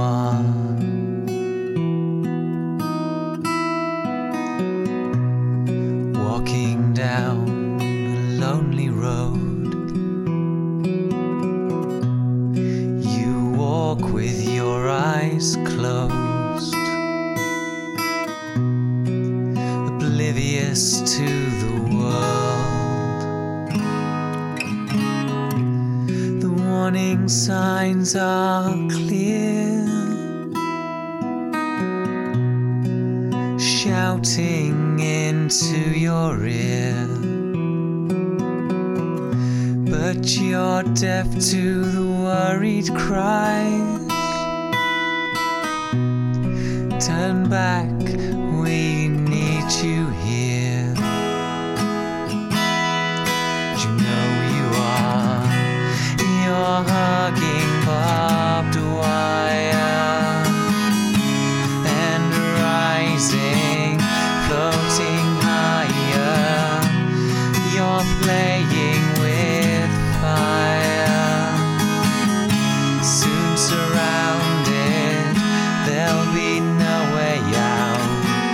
are. Walking down a lonely road, you walk with your eyes closed, oblivious to the world. The warning signs are clear, shouting into your ear, but you're deaf to the worried cries. Turn back, we need you here. You know you are. You're hugging barbed wire and rising, floating higher. You're playing with fire. Soon surrounded, there'll be no way out.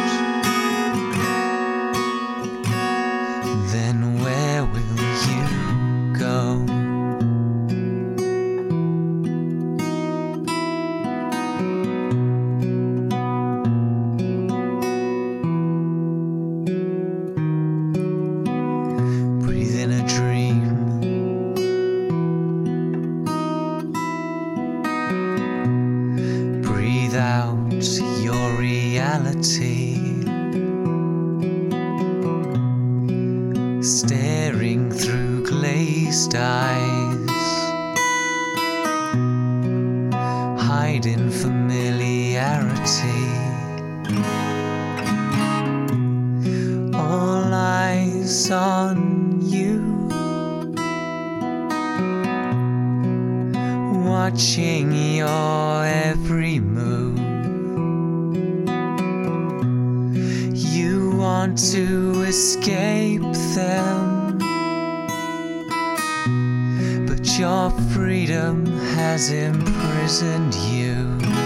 Then where will you go? Breathe in a dream, breathe out your reality, staring through glazed eyes, hide in familiarity. All eyes on you, watching your every move. You want to escape them, but your freedom has imprisoned you.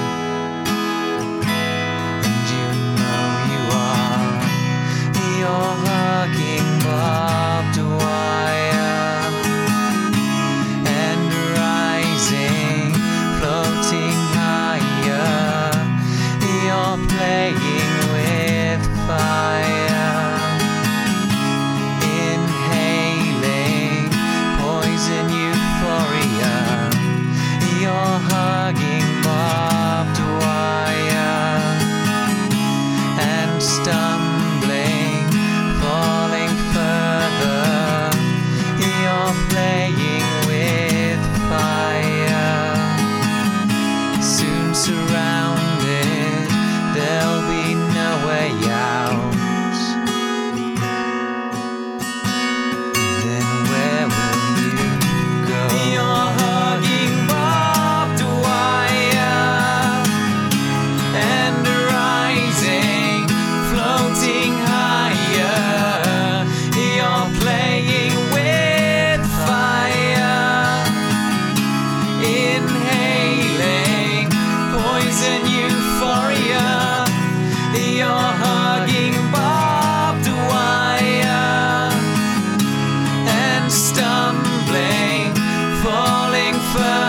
And you know you are. You're hugging barbed wire and rising, floating higher. You're playing with fire, inhaling poison euphoria. You're hugging barbed wire and stumbling, falling further. You're playing with fire. Soon surrounded, there'll be no way out. Then where will you go? You're hugging barbed wire and rising, floating higher. You're playing with fire, inhaling poison euphoria. You're hugging barbed wire and stumbling, falling further.